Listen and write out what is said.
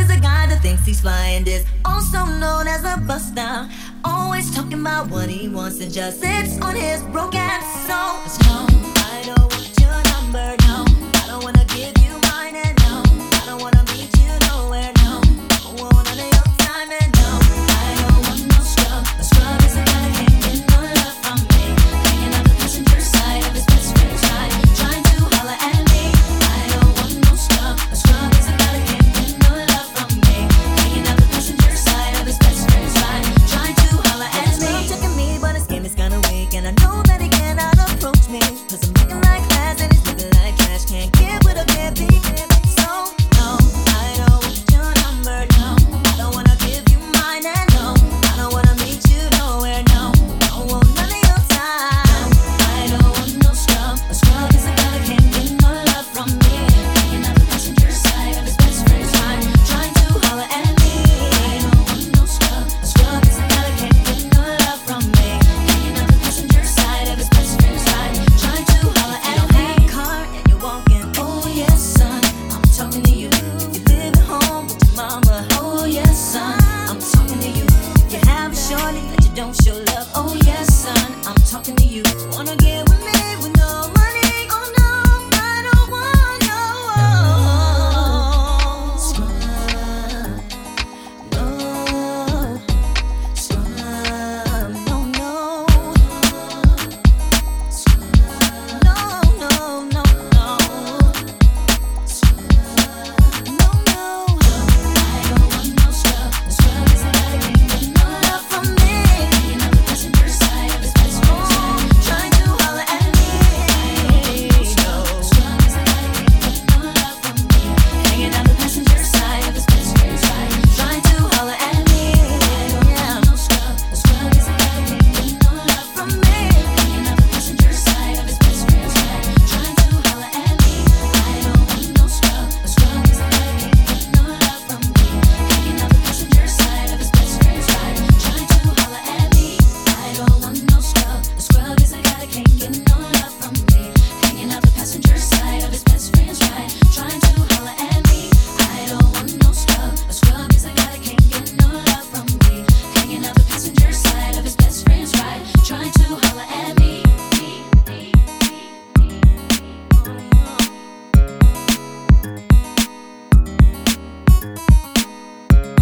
a guy that thinks he's flying is also known as a buster. Always talking about what he wants and just sits on his broke ass soul. So I don't want your number.